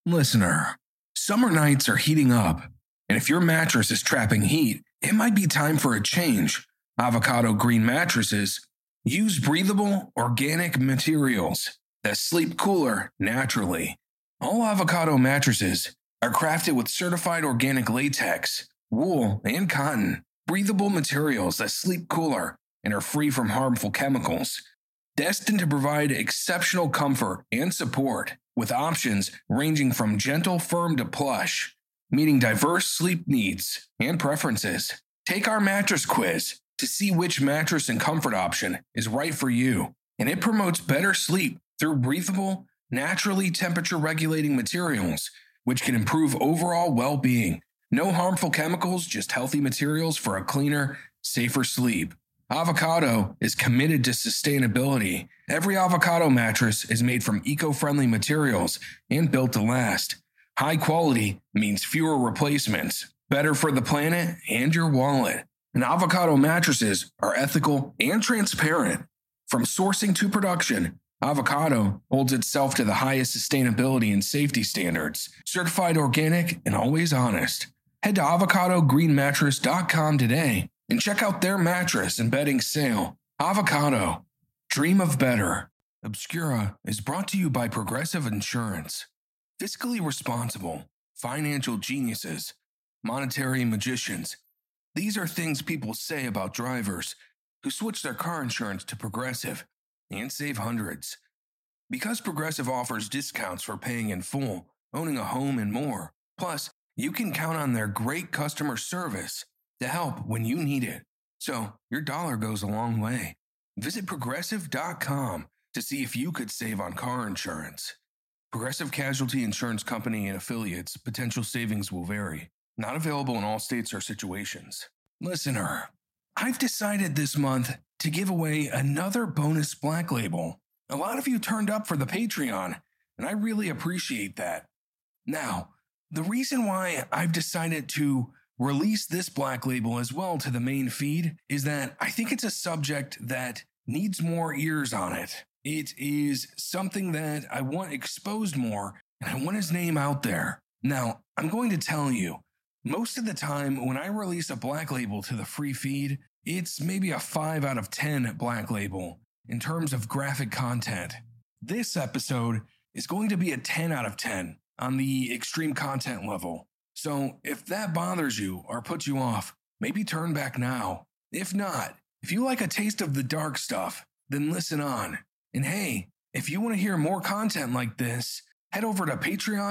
Listener, summer nights are heating up, and if your mattress is trapping heat, it might be time for a change. Avocado Green mattresses use breathable, organic materials that sleep cooler naturally. All Avocado mattresses are crafted with certified organic latex, wool, and cotton, breathable materials that sleep cooler and are free from harmful chemicals, destined to provide exceptional comfort and support, with options ranging from gentle, firm to plush, meeting diverse sleep needs and preferences. Take our mattress quiz to see which mattress and comfort option is right for you, and it promotes better sleep through breathable, naturally temperature-regulating materials, which can improve overall well-being. No harmful chemicals, just healthy materials for a cleaner, safer sleep. Avocado is committed to sustainability. Every Avocado mattress is made from eco-friendly materials and built to last. High quality means fewer replacements, better for the planet and your wallet. And Avocado mattresses are ethical and transparent. From sourcing to production, Avocado holds itself to the highest sustainability and safety standards, certified organic and always honest. Head to avocadogreenmattress.com today and check out their mattress and bedding sale. Avocado. Dream of better. Obscura is brought to you by Progressive Insurance. Fiscally responsible, financial geniuses, monetary magicians. These are things people say about drivers who switch their car insurance to Progressive and save hundreds. Because Progressive offers discounts for paying in full, owning a home, and more. Plus, you can count on their great customer service to help when you need it. So, your dollar goes a long way. Visit Progressive.com to see if you could save on car insurance. Progressive Casualty Insurance Company and affiliates, potential savings will vary. Not available in all states or situations. Listener, I've decided this month to give away another bonus Black Label. A lot of you turned up for the Patreon, and I really appreciate that. Now, the reason why I've decided to release this Black Label as well to the main feed is that I think it's a subject that needs more ears on it. It is something that I want exposed more, and I want his name out there. Now, I'm going to tell you, most of the time when I release a Black Label to the free feed, it's maybe a 5 out of 10 Black Label in terms of graphic content. This episode is going to be a 10 out of 10 on the extreme content level. So if that bothers you or puts you off, maybe turn back now. If not, if you like a taste of the dark stuff, then listen on. And hey, if you want to hear more content like this, head over to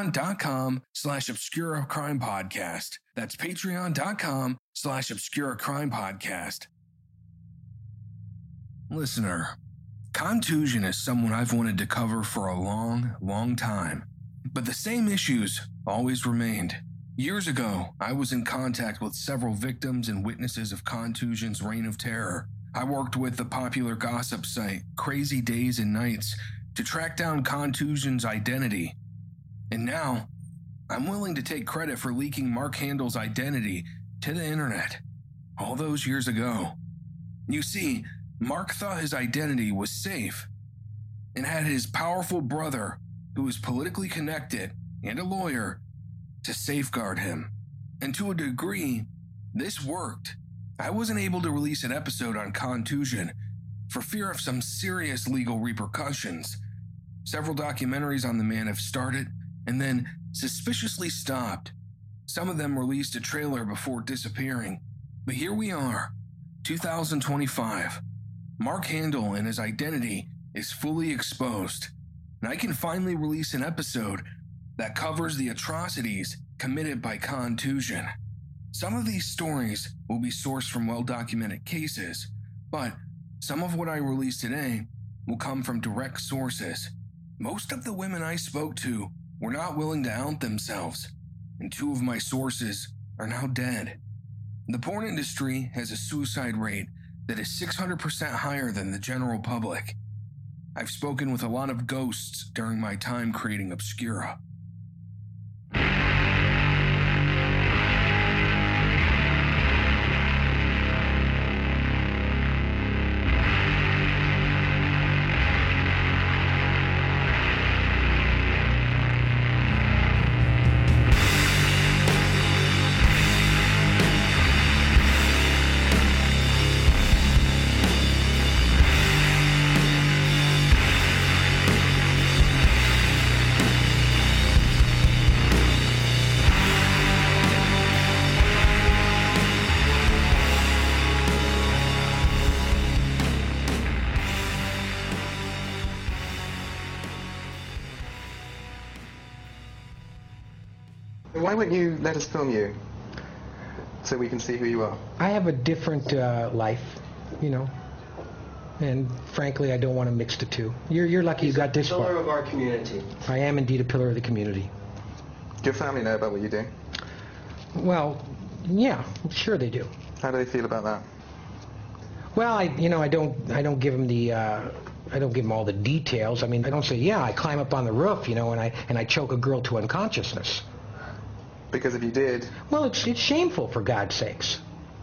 patreon.com/Obscura Crime Podcast. That's patreon.com/Obscura Crime Podcast. Listener, contusion is someone I've wanted to cover for a long, long time. But the same issues always remained. Years ago, I was in contact with several victims and witnesses of contusion's reign of terror. I worked with the popular gossip site Crazy Days and Nights to track down contusion's identity. And now, I'm willing to take credit for leaking Mark Handel's identity to the internet all those years ago. You see, Mark thought his identity was safe and had his powerful brother, who was politically connected and a lawyer, to safeguard him. And to a degree, this worked. I wasn't able to release an episode on contusion for fear of some serious legal repercussions. Several documentaries on the man have started and then suspiciously stopped. Some of them released a trailer before disappearing. But here we are, 2025. Mark Handel and his identity is fully exposed, and I can finally release an episode that covers the atrocities committed by contusion. Some of these stories will be sourced from well-documented cases, but some of what I release today will come from direct sources. Most of the women I spoke to were not willing to out themselves, and 2 of my sources are now dead. The porn industry has a suicide rate that is 600% higher than the general public. I've spoken with a lot of ghosts during my time creating Obscura. Why won't you let us film you so we can see who you are? I have a different life, you know. And frankly, I don't want to mix the two. You're lucky you got this far. Pillar of our community. I am indeed a pillar of the community. Do your family know about what you do? Well, yeah, sure they do. How do they feel about that? Well, I don't give them I don't give them all the details. I mean, I don't say, yeah, I climb up on the roof, you know, and I choke a girl to unconsciousness. Because if you did... Well, it's shameful, for God's sakes.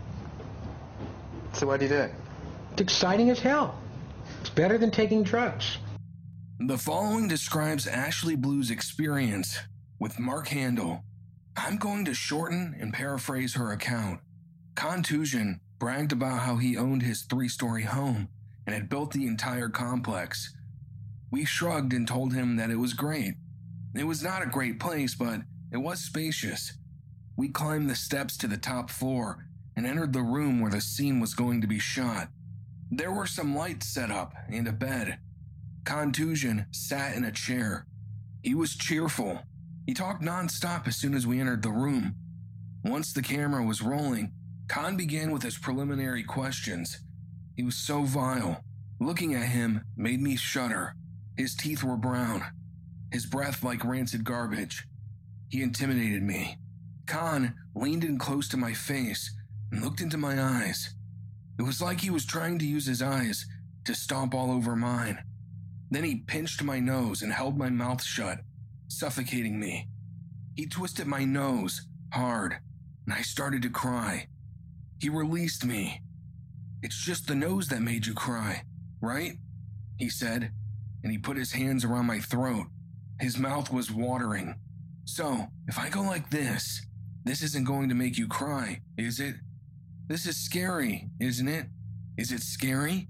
So why do you do it? It's exciting as hell. It's better than taking drugs. The following describes Ashley Blue's experience with Mark Handel. I'm going to shorten and paraphrase her account. Contusion bragged about how he owned his 3-story home and had built the entire complex. We shrugged and told him that it was great. It was not a great place, but it was spacious. We climbed the steps to the top floor and entered the room where the scene was going to be shot. There were some lights set up and a bed. Contusion sat in a chair. He was cheerful. He talked nonstop as soon as we entered the room. Once the camera was rolling, Con began with his preliminary questions. He was so vile. Looking at him made me shudder. His teeth were brown. His breath like rancid garbage. He intimidated me. Con leaned in close to my face and looked into my eyes. It was like he was trying to use his eyes to stomp all over mine. Then he pinched my nose and held my mouth shut, suffocating me. He twisted my nose hard, and I started to cry. He released me. It's just the nose that made you cry, right? He said, and he put his hands around my throat. His mouth was watering. So, if I go like this isn't going to make you cry, is it? This is scary, isn't it? Is it scary?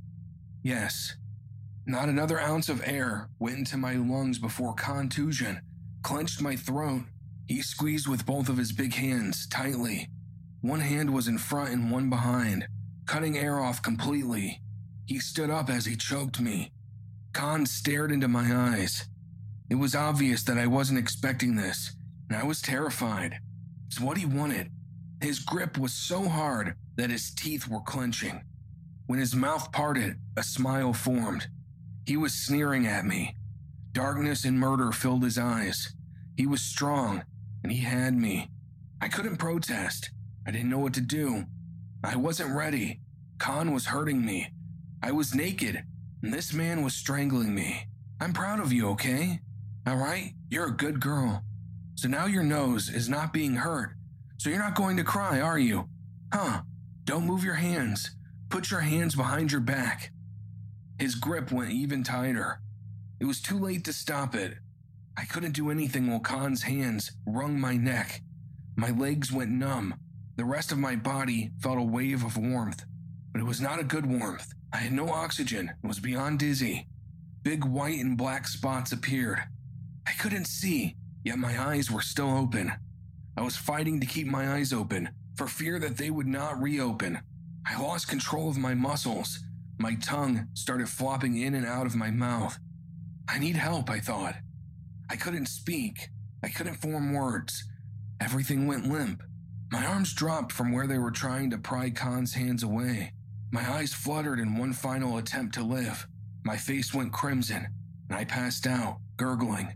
Yes. Not another ounce of air went into my lungs before Contusion clenched my throat. He squeezed with both of his big hands tightly. One hand was in front and one behind, cutting air off completely. He stood up as he choked me. Con stared into my eyes. It was obvious that I wasn't expecting this, and I was terrified. It's what he wanted. His grip was so hard that his teeth were clenching. When his mouth parted, a smile formed. He was sneering at me. Darkness and murder filled his eyes. He was strong, and he had me. I couldn't protest. I didn't know what to do. I wasn't ready. Con was hurting me. I was naked, and this man was strangling me. I'm proud of you, okay? All right? You're a good girl. So now your nose is not being hurt. So you're not going to cry, are you? Huh? Don't move your hands. Put your hands behind your back. His grip went even tighter. It was too late to stop it. I couldn't do anything while Con's hands wrung my neck. My legs went numb. The rest of my body felt a wave of warmth, but it was not a good warmth. I had no oxygen and was beyond dizzy. Big white and black spots appeared. I couldn't see, yet my eyes were still open. I was fighting to keep my eyes open, for fear that they would not reopen. I lost control of my muscles. My tongue started flopping in and out of my mouth. I need help, I thought. I couldn't speak. I couldn't form words. Everything went limp. My arms dropped from where they were trying to pry Con's hands away. My eyes fluttered in one final attempt to live. My face went crimson, and I passed out, gurgling.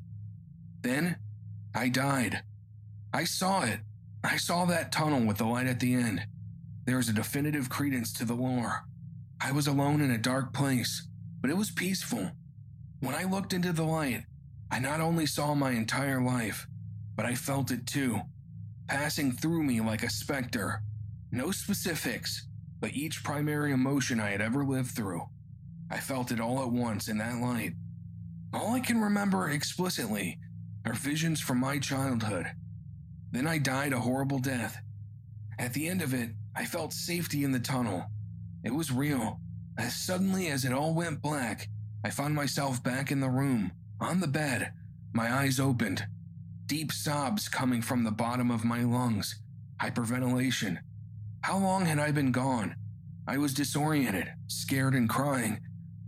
Then, I died. I saw it. I saw that tunnel with the light at the end. There was a definitive credence to the lore. I was alone in a dark place, but it was peaceful. When I looked into the light, I not only saw my entire life, but I felt it too, passing through me like a specter. No specifics, but each primary emotion I had ever lived through. I felt it all at once in that light. All I can remember explicitly are visions from my childhood. Then I died a horrible death. At the end of it, I felt safety in the tunnel. It was real. As suddenly as it all went black, I found myself back in the room, on the bed, my eyes opened. Deep sobs coming from the bottom of my lungs. Hyperventilation. How long had I been gone? I was disoriented, scared and crying.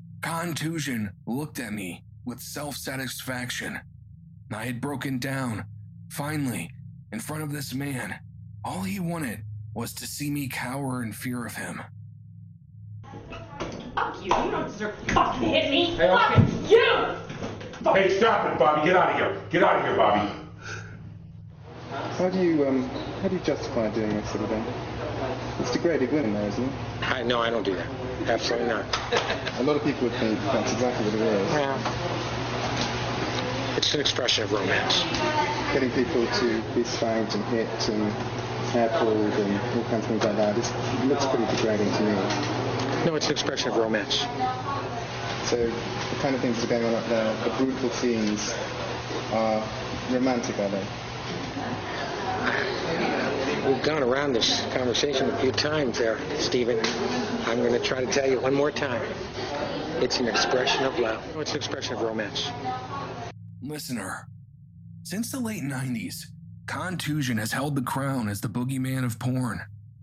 Contusion looked at me with self-satisfaction. I had broken down. Finally, In front of this man, all he wanted was to see me cower in fear of him. Fuck you. You don't deserve to fucking hit me. Hey, Fuck okay. you. Hey, stop it, Bobby. Get out of here. Get out of here, Bobby. How do you justify doing this sort of thing? It's degrading women, though, isn't it? No, I don't do that. Absolutely not. A lot of people would think that's exactly what it is. Well, it's an expression of romance. Getting people to be spanked and hit and hair pulled and all kinds of things like that. It looks pretty degrading to me. No, it's an expression of romance. So the kind of things that are going on up there, the brutal scenes, are romantic, are they? We've gone around this conversation a few times there, Stephen. I'm going to try to tell you one more time. It's an expression of love. It's an expression of romance. Listener, since the late 90s, Contusion has held the crown as the boogeyman of porn.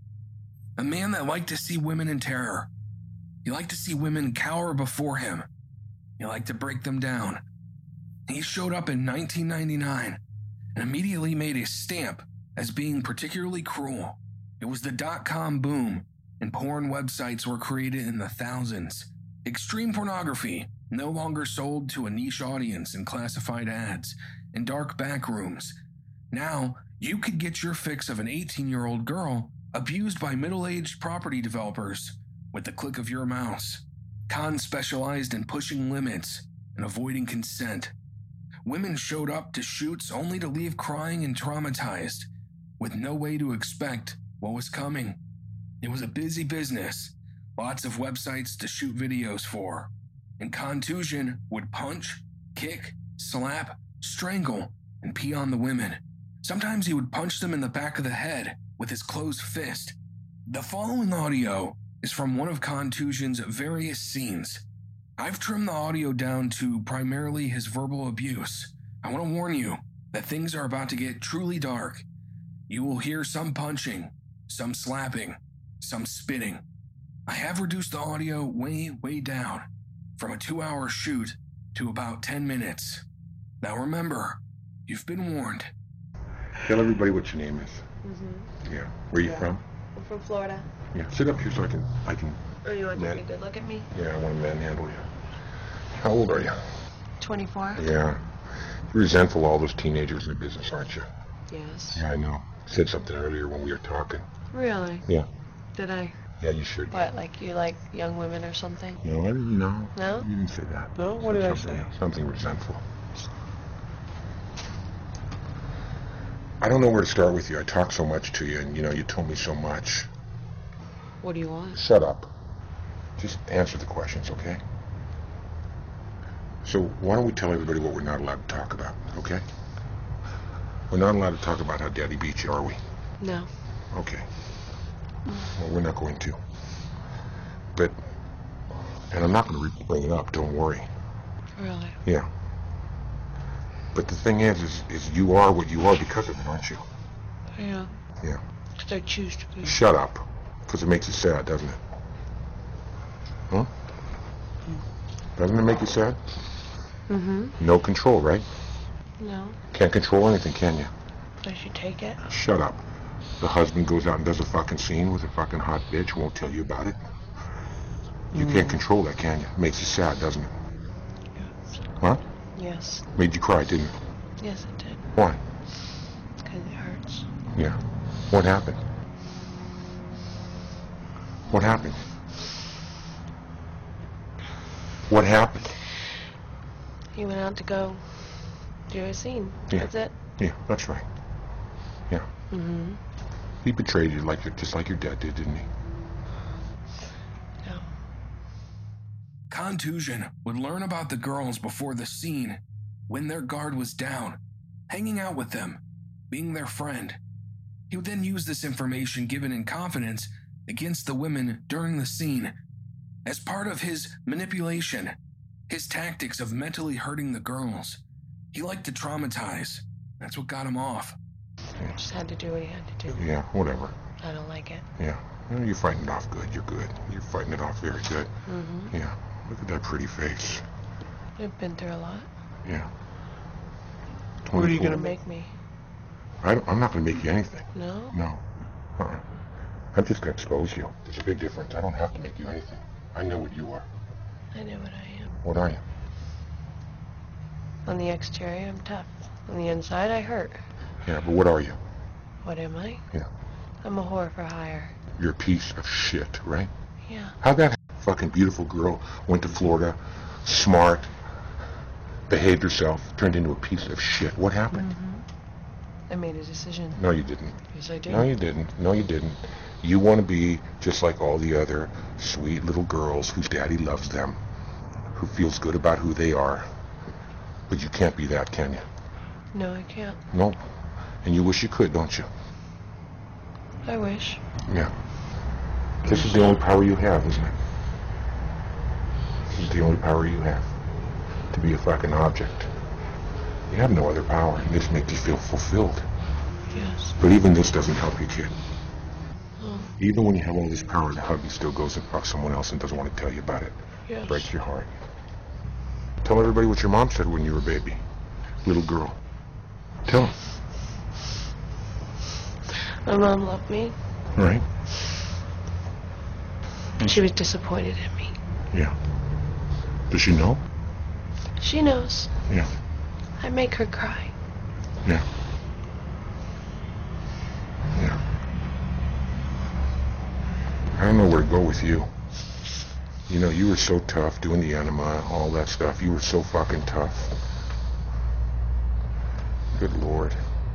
A man that liked to see women in terror. He liked to see women cower before him. He liked to break them down. He showed up in 1999 and immediately made a stamp as being particularly cruel. It was the .com boom, and porn websites were created in the thousands. Extreme pornography no longer sold to a niche audience in classified ads and dark back rooms. Now, you could get your fix of an 18-year-old girl abused by middle-aged property developers with the click of your mouse. Con specialized in pushing limits and avoiding consent. Women showed up to shoots only to leave crying and traumatized, with no way to expect what was coming. It was a busy business, lots of websites to shoot videos for, and Contusion would punch, kick, slap, strangle, and pee on the women. Sometimes he would punch them in the back of the head with his closed fist. The following audio is from one of Contusion's various scenes. I've trimmed the audio down to primarily his verbal abuse. I want to warn you that things are about to get truly dark. You will hear some punching, some slapping, some spitting. I have reduced the audio way down, from a 2-hour shoot to about 10 minutes. Now remember, you've been warned. Tell everybody what your name is. Mm-hmm. Yeah. Where are you from? I'm from Florida. Yeah. Sit up here so I can. Oh, you want to take a good look at me? Yeah, I want to manhandle you. How old are you? 24. Yeah. You're resentful of all those teenagers in the business, aren't you? Yes. Yeah, I know. Said something earlier when we were talking. Really? Yeah. Did I? Yeah, you should. What, like you like young women or something? No, I didn't know. No? You didn't say that. No? What did I say? Something resentful. I don't know where to start with you. I talk so much to you, and you told me so much. What do you want? Shut up. Just answer the questions, okay? So why don't we tell everybody what we're not allowed to talk about, okay? We're not allowed to talk about how Daddy beat you, are we? No. Okay. Well, we're not going to. But, and I'm not going to bring it up, don't worry. Really? Yeah. But the thing is you are what you are because of it, aren't you? Yeah. Yeah. Because I choose to be. Shut up. Because it makes you sad, doesn't it? Huh? Doesn't it make you sad? Mm-hmm. No control, right? No. Can't control anything, can you? I should take it. Shut up. The husband goes out and does a fucking scene with a fucking hot bitch, won't tell you about it. You can't control that, can you? Makes you sad, doesn't it? Yes. Huh? Yes. Made you cry, didn't it? Yes, it did. Why? Because it hurts. Yeah. What happened? What happened? What happened? He went out to go do a scene. Yeah. That's it. Yeah, that's right. Yeah. Mm-hmm. He betrayed you just like your dad did, didn't he? No. Contusion would learn about the girls before the scene, when their guard was down, hanging out with them, being their friend. He would then use this information given in confidence against the women during the scene as part of his manipulation, his tactics of mentally hurting the girls. He liked to traumatize. That's what got him off. Just had to do what he had to do. Yeah, whatever. I don't like it. Yeah. Well, you're fighting it off good. You're good. You're fighting it off very good. Mm-hmm. Yeah. Look at that pretty face. I've been through a lot. Yeah. What are you 24. gonna make me? I'm not going to make you anything. No? No. I'm just going to expose you. There's a big difference. I don't have to make you anything. I know what you are. I know what I am. What are you? On the exterior, I'm tough. On the inside, I hurt. Yeah, but what are you? What am I? Yeah. I'm a whore for hire. You're a piece of shit, right? Yeah. How'd that fucking beautiful girl went to Florida, smart, behaved herself, turned into a piece of shit? What happened? I made a decision. No, you didn't. Yes, I did. No, you didn't. No, you didn't. You want to be just like all the other sweet little girls whose daddy loves them, who feels good about who they are. But you can't be that, can you? No, I can't. No. And you wish you could, don't you? I wish. Yeah. This is the only power you have, isn't it? This is the only power you have. To be a fucking object. You have no other power, and this makes you feel fulfilled. Yes. But even this doesn't help you, kid. Oh, Even when you have all this power, the hubby still goes and fucks someone else and doesn't want to tell you about it. yes. Breaks your heart. Tell everybody what your mom said when you were a baby. Little girl. Tell them. My mom loved me. Right? She was disappointed in me. Yeah. Does she know? She knows. Yeah. I make her cry. Yeah. Yeah. I don't know where to go with you. You know, you were so tough doing the enema, all that stuff. You were so fucking tough. Good Lord.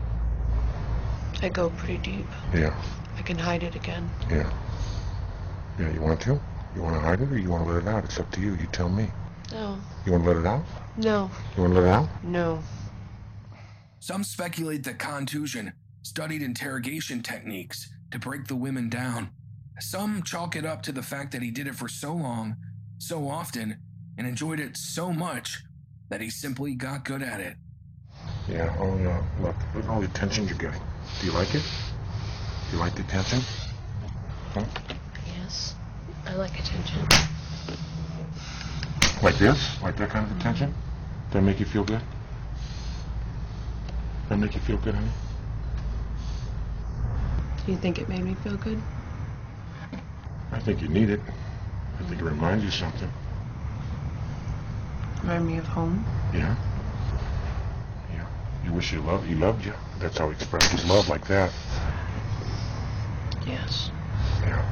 I go pretty deep. Yeah. I can hide it again. Yeah. Yeah, you want to? You want to hide it or you want to let it out? It's up to you. You tell me. No. You want to let it out? No. You want to let it out? No. Some speculate that Contusion studied interrogation techniques to break the women down. Some chalk it up to the fact that he did it for so long, so often, and enjoyed it so much that he simply got good at it. Yeah, oh yeah. Look at all the attention you're getting. Do you like it? Do you like the attention? Huh? Yes. I like attention. Like this? Like that kind of attention? Does that make you feel good? Does that make you feel good, honey? Do you think it made me feel good? I think you need it. I think it reminds you something. Remind me of home? Yeah? Yeah. You wish he loved you. That's how he expressed his love, like that. Yes. Yeah.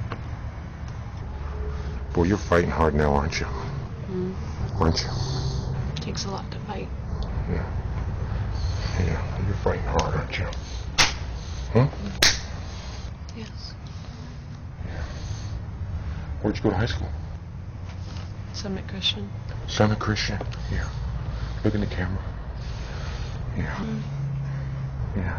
Boy, you're fighting hard now, aren't you? Aren't you? Takes a lot to fight. Yeah. Yeah, you're fighting hard, aren't you? Huh? Yes. Where'd you go to high school? Summit Christian. Summit Christian. Yeah. Look in the camera. Yeah. Yeah.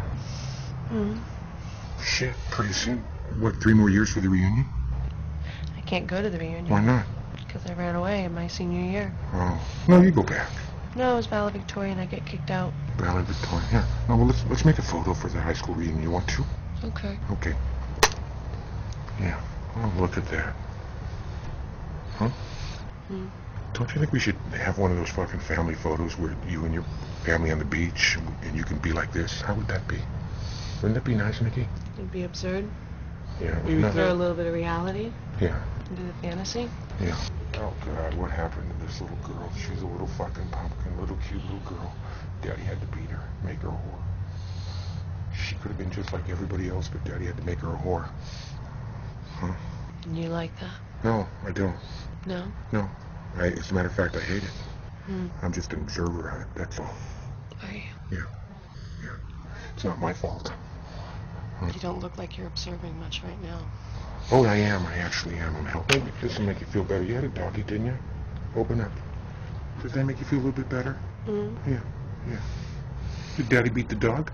Shit, pretty soon. What, 3 more years for the reunion? I can't go to the reunion. Why not? Because I ran away in my senior year. Oh. No, you go back. No, it was valedictorian. I get kicked out. Valedictorian. Yeah. No, well, let's make a photo for the high school reunion. You want to? Okay. Okay. Yeah. Oh, look at that. Huh? Don't you think we should have one of those fucking family photos where you and your family on the beach and you can be like this? How would that be? Wouldn't that be nice, Nikki? It'd be absurd. Yeah. Maybe no. throw a little bit of reality Yeah. into the fantasy. Yeah. Oh, God, what happened to this little girl? She's a little fucking pumpkin, little cute little girl. Daddy had to beat her, make her a whore. She could have been just like everybody else, but Daddy had to make her a whore. Huh? And you like that? No, I don't. No? No. As a matter of fact, I hate it. I'm just an observer of it, that's all. Are you? Yeah. Yeah. It's not my fault. You don't look like you're observing much right now. Oh, I am. I actually am. I'm helping. Maybe this will make you feel better. You had a doggy, didn't you? Open up. Does that make you feel a little bit better? Yeah. Yeah. Did Daddy beat the dog?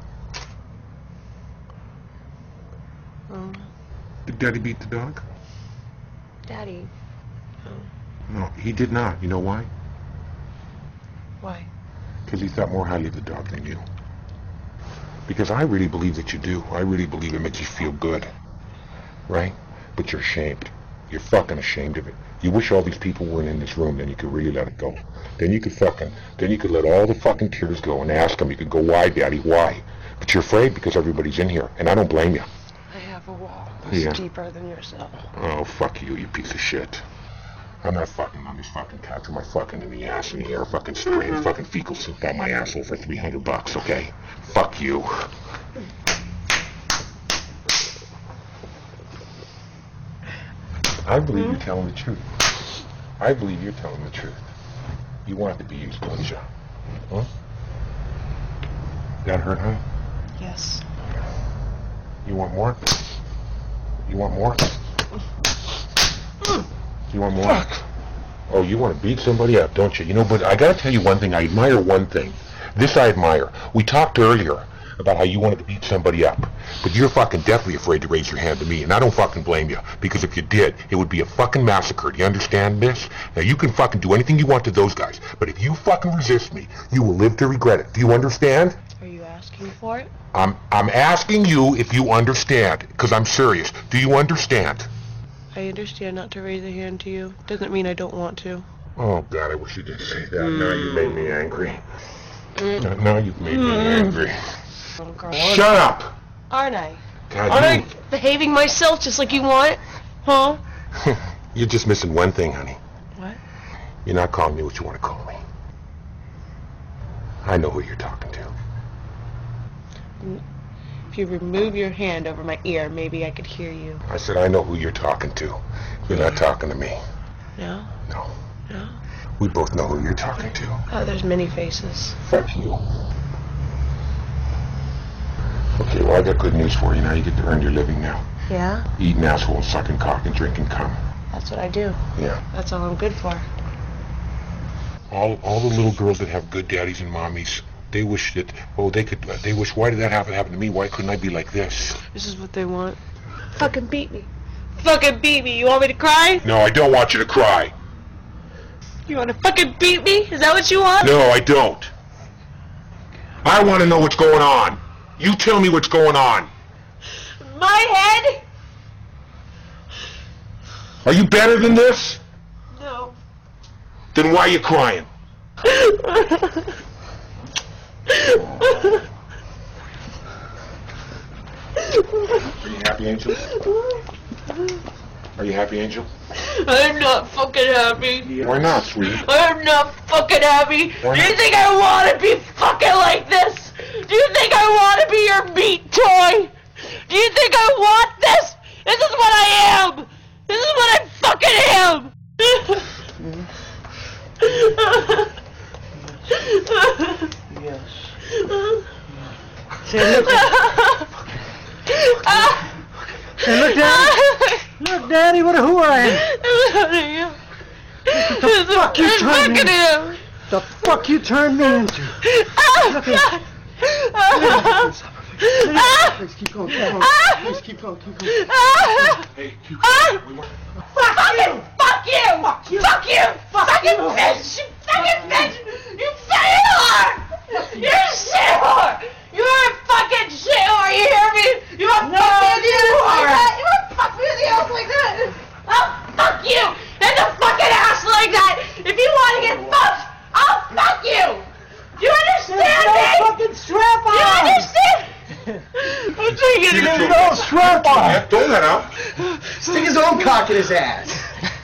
Did Daddy beat the dog? Daddy. No, he did not. You know why? Why? Because he thought more highly of the dog than you. Because I really believe that you do. I really believe it makes you feel good. Right? But you're ashamed. You're fucking ashamed of it. You wish all these people weren't in this room, then you could really let it go. Then you could let all the fucking tears go and ask them. You could go, why, Daddy, why? But But you're afraid because everybody's in here, and I don't blame you. I have a wall that's Yeah. deeper than your cell. Oh, fuck you, you piece of shit. I'm not fucking on this fucking couch. I'm fucking in the ass in here, fucking spraying fucking fecal soup down my asshole for $300, okay? Fuck you. I believe you're telling the truth. I believe you're telling the truth. You want to be used, don't you? Huh? That hurt, huh? Yes. You want more? You want more? You want more? Fuck. Oh, you want to beat somebody up, don't you? You know, but I gotta tell you one thing. I admire one thing. This I admire. We talked earlier about how you wanted to beat somebody up. But you're fucking definitely afraid to raise your hand to me, and I don't fucking blame you. Because if you did, it would be a fucking massacre. Do you understand this? Now, you can fucking do anything you want to those guys, but if you fucking resist me, you will live to regret it. Do you understand? Are you asking for it? I'm asking you if you understand, because I'm serious. Do you understand? I understand not to raise a hand to you. Doesn't mean I don't want to. Oh, God, I wish you didn't say that. Now you made me angry. Now you've made me angry. Little girl. Shut up! Aren't I? God, Aren't I behaving myself just like you want? Huh? You're just missing one thing, honey. What? You're not calling me what you want to call me. I know who you're talking to. If you remove your hand over my ear, maybe I could hear you. I said I know who you're talking to. You're not talking to me. No? No. No? We both know who you're talking to. Oh, there's many faces. Fuck you. Okay, well, I got good news for you. Now you get to earn your living now. Yeah? Eating asshole, sucking cock, and drinking cum. That's what I do. Yeah. That's all I'm good for. All the little girls that have good daddies and mommies, they wish that, they wish, why did that happen to me? Why couldn't I be like this? This is what they want. Fucking beat me. Fucking beat me. You want me to cry? No, I don't want you to cry. You want to fucking beat me? Is that what you want? No, I don't. I want to know what's going on. You tell me what's going on. My head? Are you better than this? No. Then why are you crying? Are you happy, Angel? Are you happy, Angel? I'm not fucking happy. Why not, sweetie? I'm not fucking happy. Why Do you not? think I want to be fucking like this? Do you think I want to be your meat toy? Do you think I want this? This is what I am. This is what I fucking am. Yes. Say, look, hey, look, Daddy. Look, Daddy, what a whore I am. What the fuck you turned me? him? The fuck you turned me into? Look at Please keep going, keep going. Please keep going, keep going. Hey, you. Fuck you! Fuck you! Fuck you! Fuck you! Fucking bitch! You fucking bitch! You fucking whore! You're a shit whore! You're a fucking shit whore! You hear me? You want to fuck me with the ass like that? You want to fuck me with the ass like that? I'll fuck you in the fucking ass like that! If you want to get fucked, I'll fuck you! Do you understand me? Fucking strap on! Do you understand? I'm taking it. No strap on! Don't let out. Stick his own cock in his ass.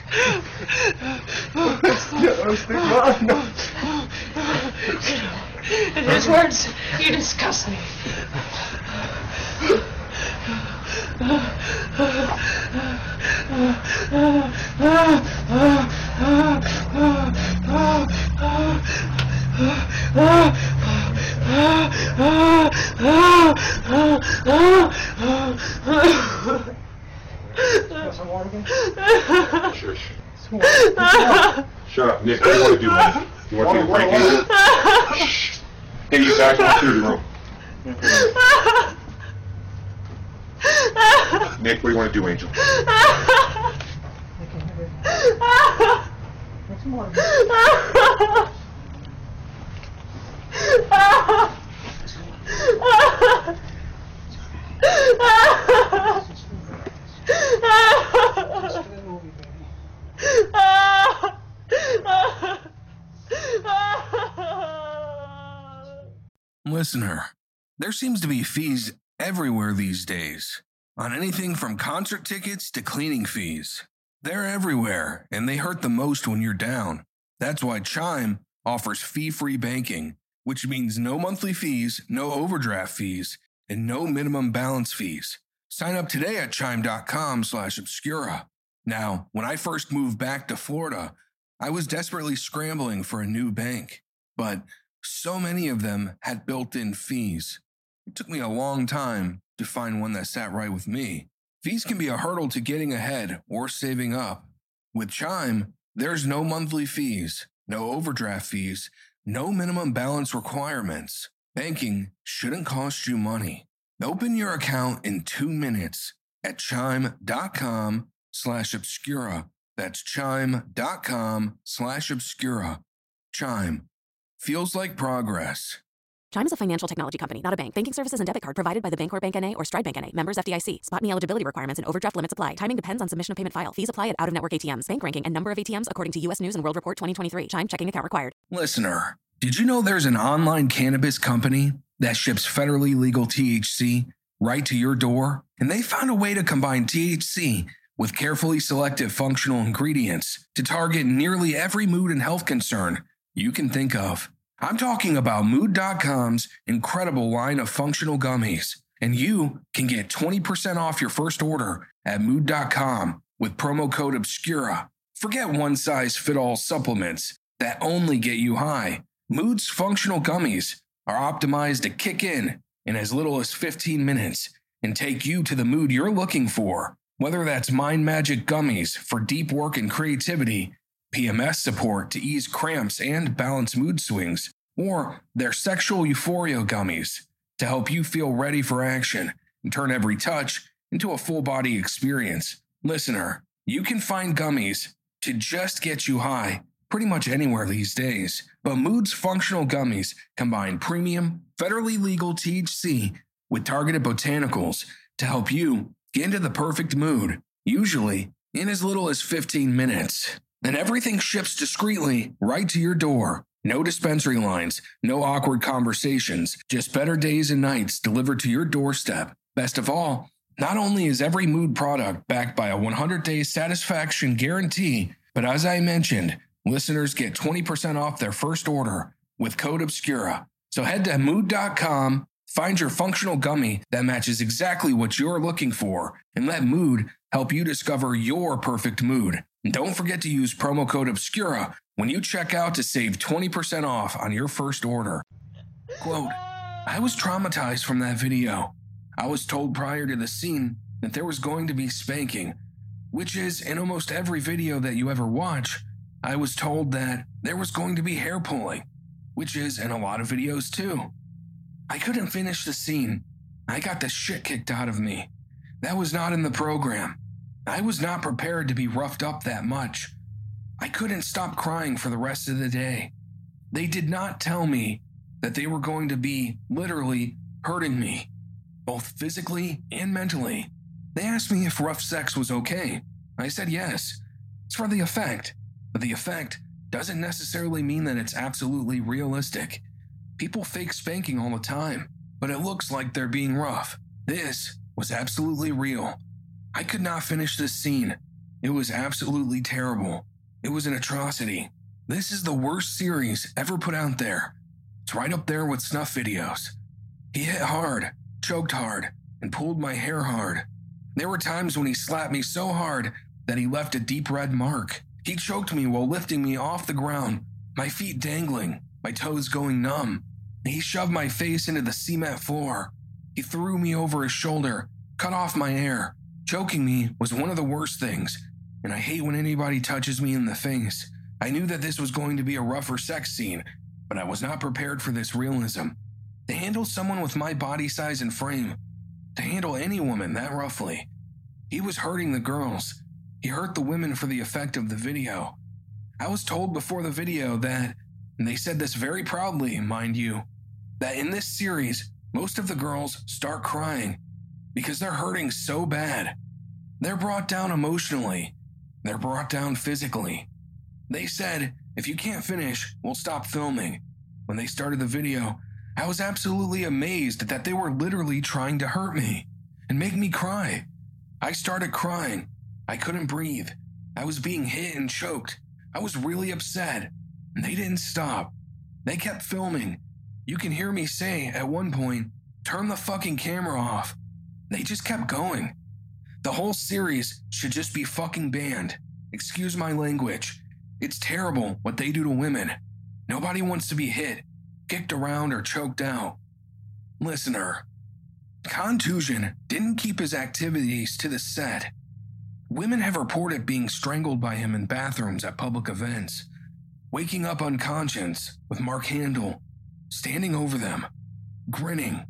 In his words, you disgust me. Shush. Shut up, Nick. What do you want to do, honey? You want to take a break, Angel? Shh. Hey, you guys, go through the room. Nick, what do you want to do, Angel? Listener, There seems to be fees everywhere these days, on anything from concert tickets to cleaning fees. They're everywhere, and they hurt the most when you're down. That's why Chime offers fee-free banking, which means no monthly fees, no overdraft fees, and no minimum balance fees. Sign up today at chime.com/obscura. Now, when I first moved back to Florida, I was desperately scrambling for a new bank, but so many of them had built-in fees. It took me a long time to find one that sat right with me. Fees can be a hurdle to getting ahead or saving up. With Chime, there's no monthly fees, no overdraft fees, no minimum balance requirements. Banking shouldn't cost you money. Open your account in 2 minutes at chime.com/obscura. That's chime.com/obscura. Chime. Feels like progress. Chime is a financial technology company, not a bank. Banking services and debit card provided by the Bancorp Bank N.A. or Stride Bank N.A. Members FDIC. Spot me eligibility requirements and overdraft limits apply. Timing depends on submission of payment file. Fees apply at out-of-network ATMs. Bank ranking and number of ATMs according to U.S. News and World Report 2023. Chime checking account required. Listener, did you know there's an online cannabis company that ships federally legal THC right to your door? And they found a way to combine THC with carefully selected functional ingredients to target nearly every mood and health concern you can think of. I'm talking about Mood.com's incredible line of functional gummies, and you can get 20% off your first order at Mood.com with promo code OBSCURA. Forget one-size-fit-all supplements that only get you high. Mood's functional gummies are optimized to kick in as little as 15 minutes and take you to the mood you're looking for. Whether that's Mind Magic gummies for deep work and creativity, PMS support to ease cramps and balance mood swings, or their sexual euphoria gummies to help you feel ready for action and turn every touch into a full body experience. Listener, you can find gummies to just get you high pretty much anywhere these days, but Mood's functional gummies combine premium, federally legal THC with targeted botanicals to help you get into the perfect mood, usually in as little as 15 minutes. And everything ships discreetly right to your door. No dispensary lines, no awkward conversations, just better days and nights delivered to your doorstep. Best of all, not only is every Mood product backed by a 100-day satisfaction guarantee, but as I mentioned, listeners get 20% off their first order with code OBSCURA. So head to Mood.com, find your functional gummy that matches exactly what you're looking for, and let Mood help you discover your perfect mood. And don't forget to use promo code OBSCURA when you check out to save 20% off on your first order. Quote, I was traumatized from that video. I was told prior to the scene that there was going to be spanking, which is in almost every video that you ever watch. I was told that there was going to be hair pulling, which is in a lot of videos too. I couldn't finish the scene. I got the shit kicked out of me. That was not in the program. I was not prepared to be roughed up that much. I couldn't stop crying for the rest of the day. They did not tell me that they were going to be literally hurting me, both physically and mentally. They asked me if rough sex was okay. I said yes. It's for the effect, but the effect doesn't necessarily mean that it's absolutely realistic. People fake spanking all the time, but it looks like they're being rough. This was absolutely real. I could not finish this scene. It was absolutely terrible. It was an atrocity. This is the worst series ever put out there. It's right up there with snuff videos. He hit hard, choked hard, and pulled my hair hard. There were times when he slapped me so hard that he left a deep red mark. He choked me while lifting me off the ground, my feet dangling, my toes going numb. He shoved my face into the cement floor. He threw me over his shoulder, cut off my hair. Choking me was one of the worst things, and I hate when anybody touches me in the face. I knew that this was going to be a rougher sex scene, but I was not prepared for this realism. To handle someone with my body size and frame, to handle any woman that roughly. He was hurting the girls. He hurt the women for the effect of the video. I was told before the video that, and they said this very proudly, mind you, that in this series, most of the girls start crying because they're hurting so bad. They're brought down emotionally. They're brought down physically. They said, if you can't finish, we'll stop filming. When they started the video, I was absolutely amazed that they were literally trying to hurt me and make me cry. I started crying. I couldn't breathe. I was being hit and choked. I was really upset, and they didn't stop. They kept filming. You can hear me say at one point, "Turn the fucking camera off." They just kept going. The whole series should just be fucking banned. Excuse my language. It's terrible what they do to women. Nobody wants to be hit, kicked around, or choked out. Listener, Contusion didn't keep his activities to the set. Women have reported being strangled by him in bathrooms at public events, waking up unconscious with Mark Handel standing over them, grinning.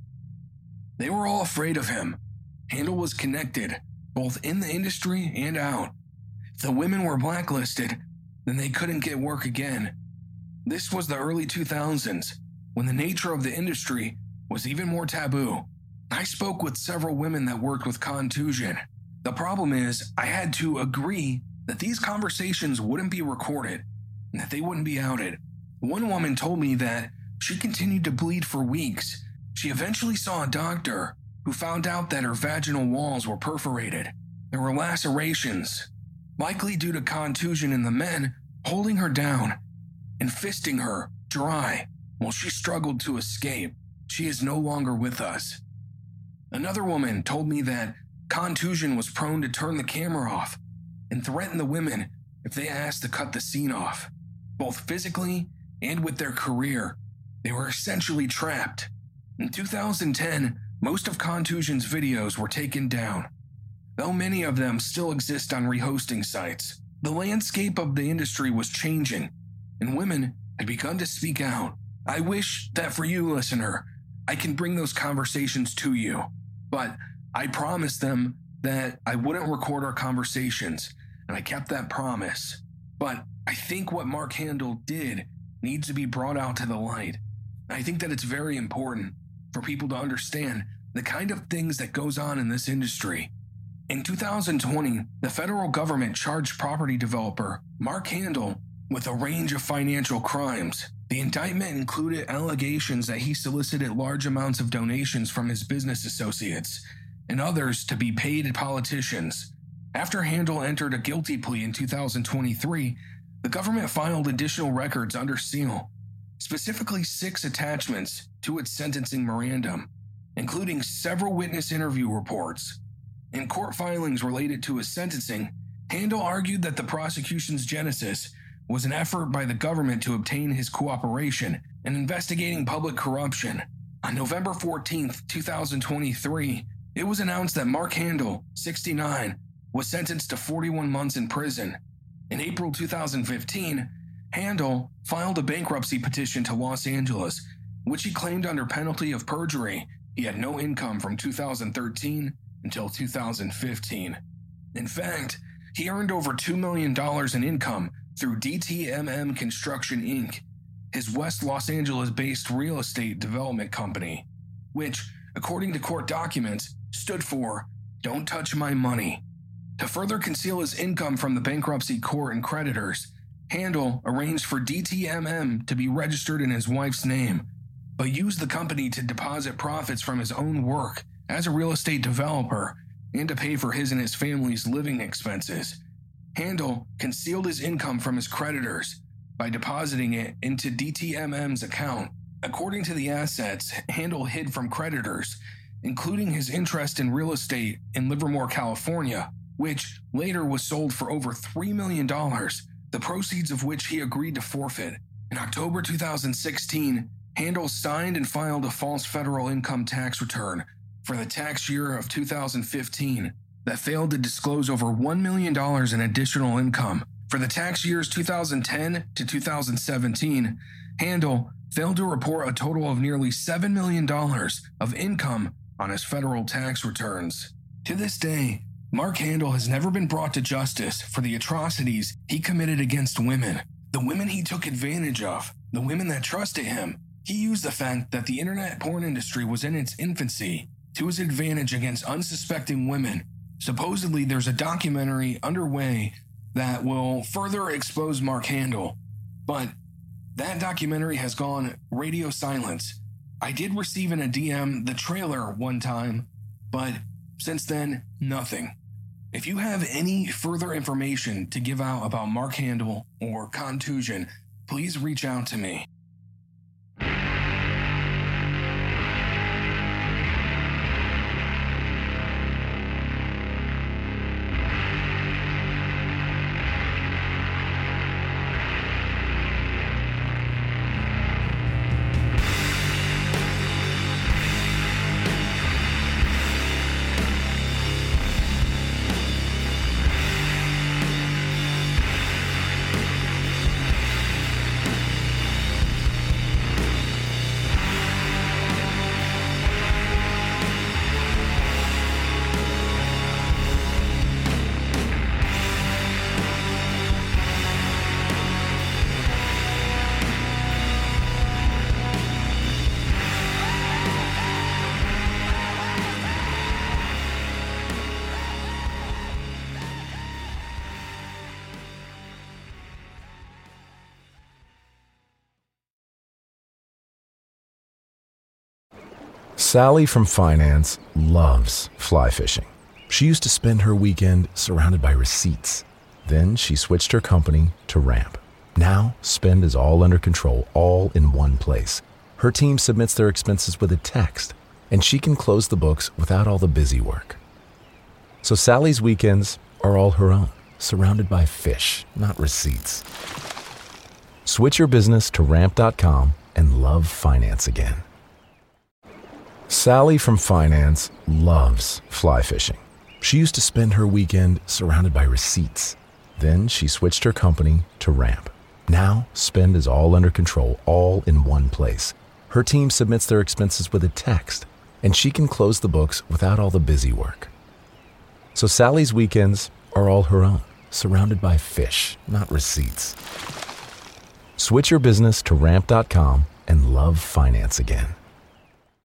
They were all afraid of him. Handel was connected, both in the industry and out. If the women were blacklisted, then they couldn't get work again. This was the early 2000s, when the nature of the industry was even more taboo. I spoke with several women that worked with Contusion. The problem is, I had to agree that these conversations wouldn't be recorded and that they wouldn't be outed. One woman told me that she continued to bleed for weeks. She eventually saw a doctor who found out that her vaginal walls were perforated. There were lacerations, likely due to Contusion and the men holding her down and fisting her dry while she struggled to escape. She is no longer with us. Another woman told me that Contusion was prone to turn the camera off and threaten the women if they asked to cut the scene off, both physically and with their career. They were essentially trapped. In 2010, most of Contusion's videos were taken down, though many of them still exist on rehosting sites. The landscape of the industry was changing, and women had begun to speak out. I wish that for you, listener, I can bring those conversations to you, but I promised them that I wouldn't record our conversations, and I kept that promise. But I think what Mark Handel did needs to be brought out to the light. I think that it's very important for people to understand the kind of things that goes on in this industry. In 2020, the federal government charged property developer Mark Handel with a range of financial crimes. The indictment included allegations that he solicited large amounts of donations from his business associates and others to be paid politicians. After Handel entered a guilty plea in 2023, the government filed additional records under seal, specifically 6 attachments to its sentencing memorandum, including several witness interview reports. In court filings related to his sentencing, Handel argued that the prosecution's genesis was an effort by the government to obtain his cooperation in investigating public corruption. On November 14, 2023, it was announced that Mark Handel, 69, was sentenced to 41 months in prison. In April 2015, Handel filed a bankruptcy petition to Los Angeles, which he claimed under penalty of perjury he had no income from 2013 until 2015. In fact, he earned over $2 million in income through DTMM Construction Inc., his West Los Angeles-based real estate development company, which, according to court documents, stood for "Don't Touch My Money." To further conceal his income from the bankruptcy court and creditors, Handel arranged for DTMM to be registered in his wife's name, but used the company to deposit profits from his own work as a real estate developer and to pay for his and his family's living expenses. Handel concealed his income from his creditors by depositing it into DTMM's account. According to the assets Handel hid from creditors, including his interest in real estate in Livermore, California, which later was sold for over $3 million, the proceeds of which he agreed to forfeit. In October 2016, Handel signed and filed a false federal income tax return for the tax year of 2015 that failed to disclose over $1 million in additional income. For the tax years 2010 to 2017, Handel failed to report a total of nearly $7 million of income on his federal tax returns. To this day, Mark Handel has never been brought to justice for the atrocities he committed against women. The women he took advantage of, the women that trusted him. He used the fact that the internet porn industry was in its infancy to his advantage against unsuspecting women. Supposedly, there's a documentary underway that will further expose Mark Handel, but that documentary has gone radio silence I did receive in a DM the trailer one time, but since then, nothing. If you have any further information to give out about Mark Handel or Contusion, please reach out to me. Sally from finance loves fly fishing. She used to spend her weekend surrounded by receipts. Then she switched her company to Ramp. Now, spend is all under control, all in one place. Her team submits their expenses with a text, and she can close the books without all the busy work. So Sally's weekends are all her own, surrounded by fish, not receipts. Switch your business to Ramp.com and love finance again. Sally from finance loves fly fishing. She used to spend her weekend surrounded by receipts. Then she switched her company to Ramp. Now, spend is all under control, all in one place. Her team submits their expenses with a text, and she can close the books without all the busy work. So Sally's weekends are all her own, surrounded by fish, not receipts. Switch your business to Ramp.com and love finance again.